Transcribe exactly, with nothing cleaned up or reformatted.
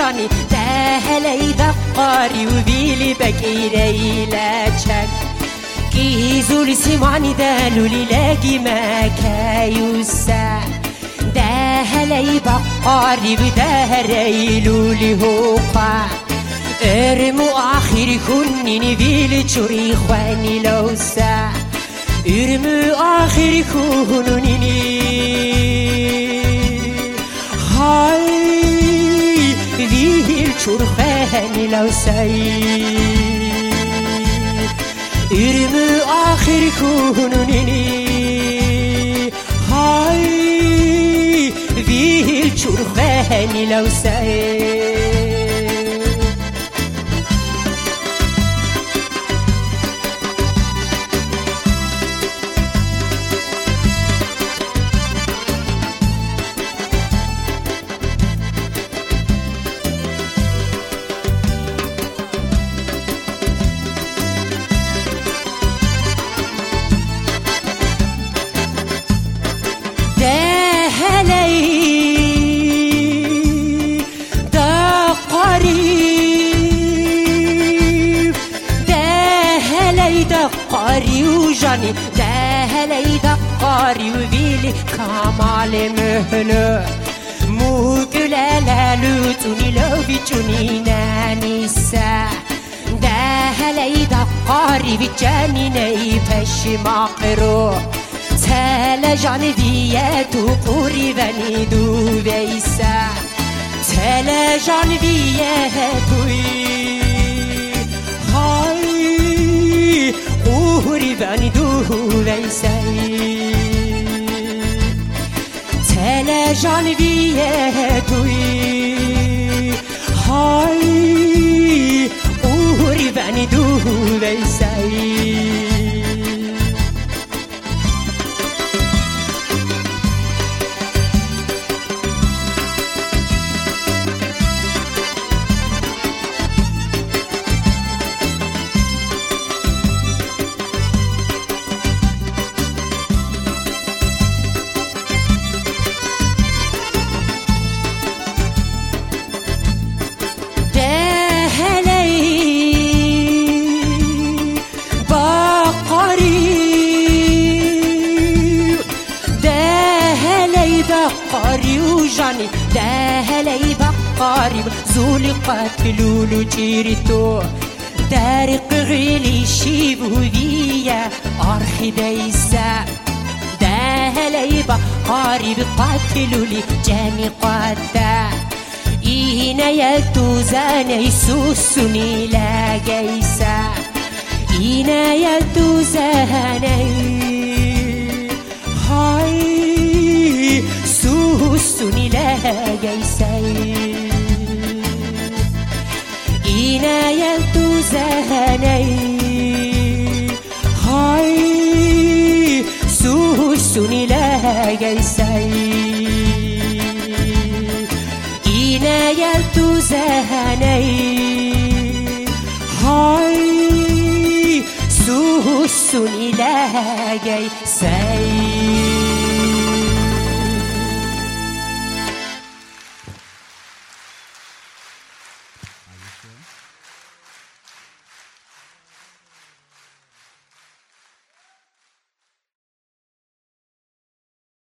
جاني تهلي دقاري وبيلي بكيري لاجك كيزو لسمعني دالو للاقي ما كايوسا دهلي بقاري بدهريلو لهوقا ارمو آخر كنني بيلي تشوري خواني لوسا ارمو آخر كنني هاي بيل تشور خواني لوسا ارمو آخر كنني هاي بيل تشور خواني لوسا دقاري وجاني دهلي دقاري وبيلي كمال مهلو موكلا لالوتوني لو بيتوني نانيسا دهلي دقاري بيجاني نيفش مقرو تلا جاني بياتو قريباني دو بيسا تلا جاني بياتو هاي قريباني دو بيساي تلا جاني بياتو هاي قريباني دو بيساي دقاري وجاني دهلي بقاري زولي قاتلولو جيرتو دارق غيلي شيبو بيا أرخي ديسا دهلي بقاري بقاتلولي جاني قاتا إينا يلتوزاني سوسوني لا جيسا إينا يلتوزاني هاي سوسوني لا جيساي إينا يلتوزاني هاي سوسوني لا جيساي إينا يلتوزاني هاي سوسوني لا جيساي